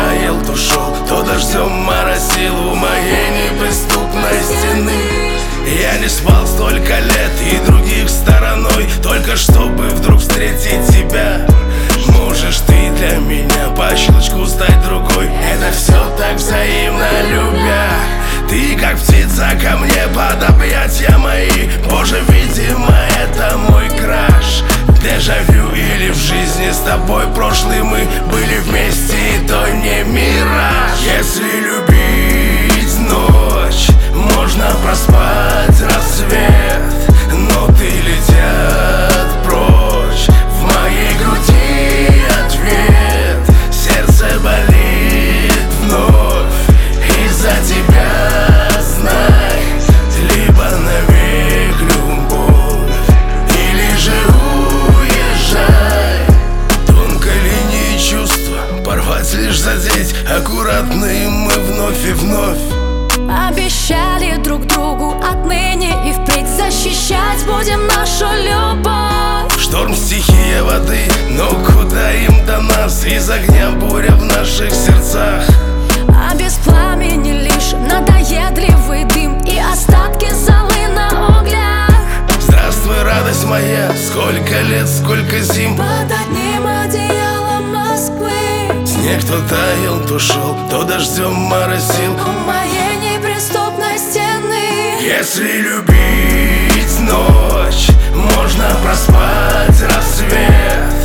таял, то шел, то дождем моросил у моей неприступной стены. Я не спал столько лет и других стороной, только чтобы вдруг встретить тебя. Можешь ты для меня по щелчку стать другой. Это все так взаимно, любя. Ты как птица ко мне под объятья мои. Боже, видимо, это мой краш. Дежавю или в жизни с тобой прошлый мы были вместе, и то не мираж. Если любить ночь, можно проспать рассвет, но ты летят прочь. В моей груди ответ, сердце болит вновь из-за тебя, знай. Либо навек любовь, или же уезжай. Тонкой линии чувства порвать, лишь задеть, аккуратные мы вновь и вновь. Обещали друг другу отныне и впредь защищать будем нашу любовь. Шторм, стихия воды, но куда им до нас? Из огня буря в наших сердцах. А без пламени лишь надоедливый дым и остатки золы на углях. Здравствуй, радость моя, сколько лет, сколько зим Под одним одеялом Москвы. снег то таял, то шел, то дождем моросил У моей неприступной стены. Если любить ночь, можно проспать рассвет,